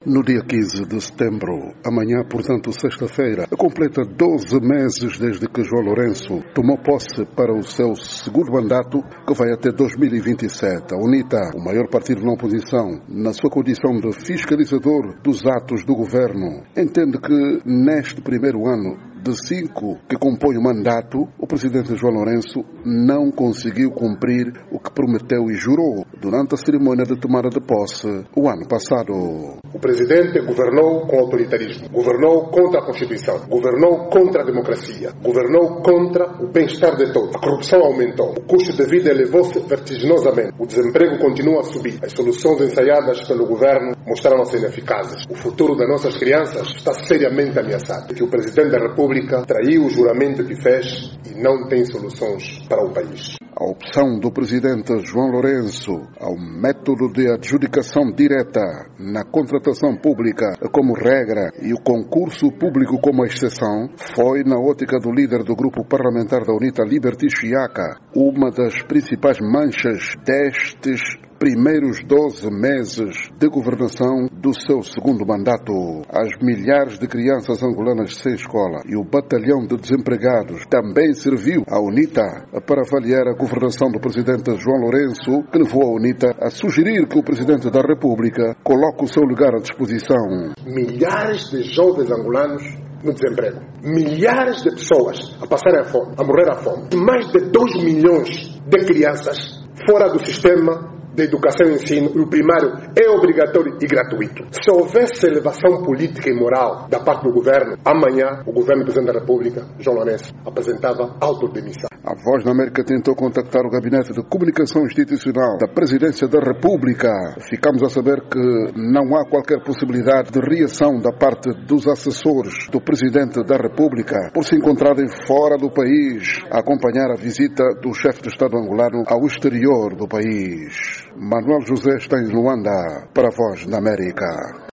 No dia 15 de setembro, amanhã, portanto, sexta-feira, completa 12 meses desde que João Lourenço tomou posse para o seu segundo mandato, que vai até 2027. A UNITA, o maior partido na oposição, na sua condição de fiscalizador dos atos do governo, entende que neste primeiro ano de 5 que compõem o mandato, o presidente João Lourenço não conseguiu cumprir o que prometeu e jurou durante a cerimônia de tomada de posse o ano passado. O presidente governou com autoritarismo, governou contra a Constituição, governou contra a democracia, governou contra o bem-estar de todos. A corrupção aumentou, o custo de vida elevou-se vertiginosamente, o desemprego continua a subir. As soluções ensaiadas pelo governo mostraram-se ineficazes. O futuro das nossas crianças está seriamente ameaçado. Que o presidente da República traiu o juramento que fez e não tem soluções para o país. A opção do presidente João Lourenço ao método de adjudicação direta na contratação pública como regra e o concurso público como exceção foi, na ótica do líder do grupo parlamentar da UNITA, Liberty Chiaka, uma das principais manchas destes primeiros 12 meses de governação do seu segundo mandato. As milhares de crianças angolanas sem escola e o batalhão de desempregados também serviu à UNITA para avaliar a governação do presidente João Lourenço, que levou a UNITA a sugerir que o presidente da República coloque o seu lugar à disposição. Milhares de jovens angolanos no desemprego. Milhares de pessoas a passarem a fome, a morrer à fome. Mais de 2 milhões de crianças fora do sistema de educação e ensino, e o primário é obrigatório e gratuito. Se houvesse elevação política e moral da parte do governo, amanhã o governo do presidente da República, João Lourenço, apresentava autodemissão. A Voz da América tentou contactar o Gabinete de Comunicação Institucional da Presidência da República. Ficamos a saber que não há qualquer possibilidade de reação da parte dos assessores do Presidente da República por se encontrarem fora do país a acompanhar a visita do chefe de Estado angolano ao exterior do país. Manuel José está em Luanda para a Voz da América.